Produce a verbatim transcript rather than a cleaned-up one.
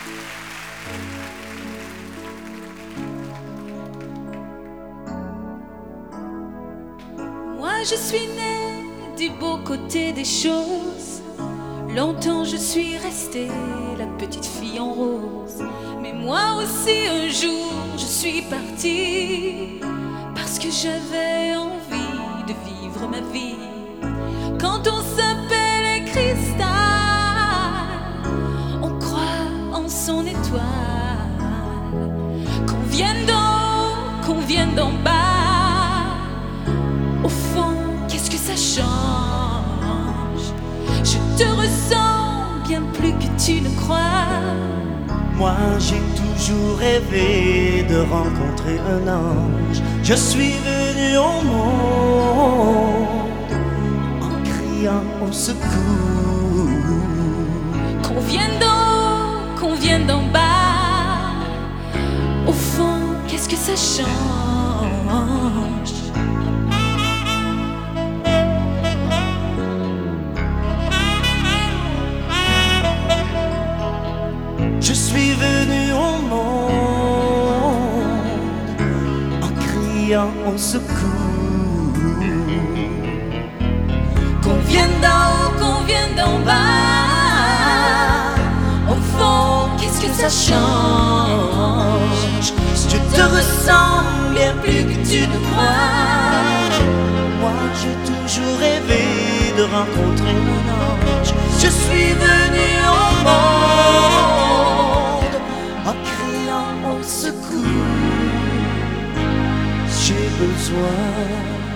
Moi je suis née du beau côté des choses. Longtemps je suis restée la petite fille en rose. Mais moi aussi un jour je suis partie, parce que j'avais envie de vivre ma vie. Quand on s'appelle cristal, on croit en son étoile. Qu'on vienne d'en haut, qu'on vienne d'en bas, au fond, qu'est-ce que ça change? Je te ressens bien plus que tu ne crois. Moi j'ai toujours rêvé de rencontrer un ange. Je suis venu au monde en criant au secours. Qu'on vienne d'en haut, qu'on vienne d'en bas, au fond, qu'est-ce que ça change? Je suis venu au monde en criant au secours. Qu'on vienne d'en haut, qu'on vienne d'en bas, au fond, qu'est-ce que ça change? Je te ressens bien plus que tu ne crois. Moi j'ai toujours rêvé de rencontrer un ange. Je suis venu au monde en criant au secours. J'ai besoin